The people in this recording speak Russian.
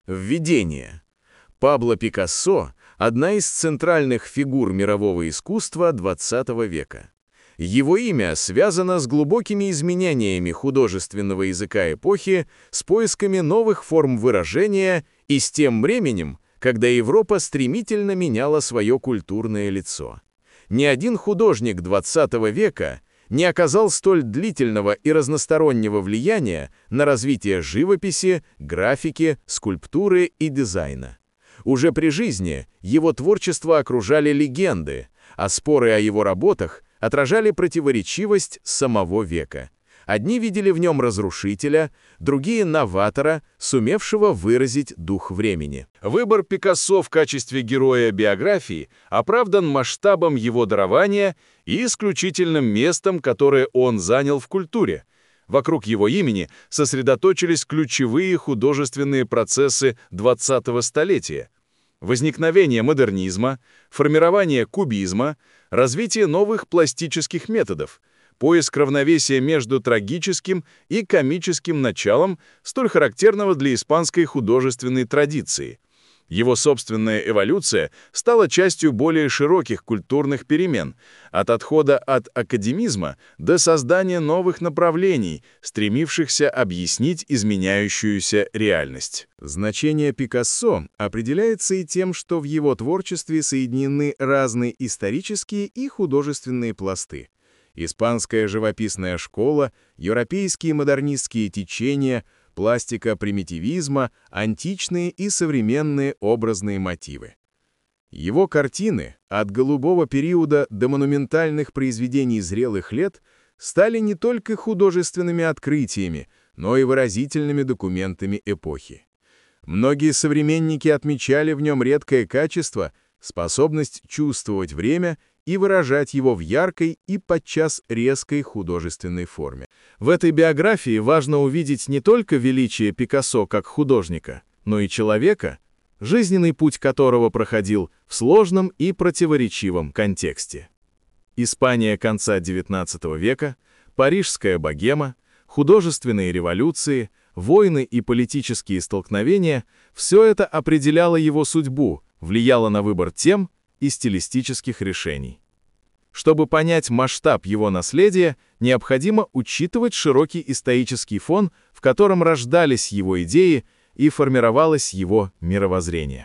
Введение. Пабло Пикассо – одна из центральных фигур мирового искусства XX века. Его имя связано с глубокими изменениями художественного языка эпохи, с поисками новых форм выражения и с тем временем, когда Европа стремительно меняла свое культурное лицо. Ни один художник XX века не оказал столь длительного и разностороннего влияния на развитие живописи, графики, скульптуры и дизайна. Уже при жизни его творчество окружали легенды, а споры о его работах отражали противоречивость самого века. Одни видели в нем разрушителя, другие — новатора, сумевшего выразить дух времени. Выбор Пикассо в качестве героя биографии оправдан масштабом его дарования и исключительным местом, которое он занял в культуре. Вокруг его имени сосредоточились ключевые художественные процессы 20-го столетия. Возникновение модернизма, формирование кубизма, развитие новых пластических методов, поиск равновесия между трагическим и комическим началом, столь характерного для испанской художественной традиции. Его собственная эволюция стала частью более широких культурных перемен, от отхода от академизма до создания новых направлений, стремившихся объяснить изменяющуюся реальность. Значение Пикассо определяется и тем, что в его творчестве соединены разные исторические и художественные пласты. Испанская живописная школа, европейские модернистские течения, пластика примитивизма, античные и современные образные мотивы. Его картины, от голубого периода до монументальных произведений зрелых лет, стали не только художественными открытиями, но и выразительными документами эпохи. Многие современники отмечали в нем редкое качество, способность чувствовать время и выражать его в яркой и подчас резкой художественной форме. В этой биографии важно увидеть не только величие Пикассо как художника, но и человека, жизненный путь которого проходил в сложном и противоречивом контексте. Испания конца XIX века, парижская богема, художественные революции, войны и политические столкновения – все это определяло его судьбу, влияло на выбор тем и стилистических решений. Чтобы понять масштаб его наследия, необходимо учитывать широкий исторический фон, в котором рождались его идеи и формировалось его мировоззрение.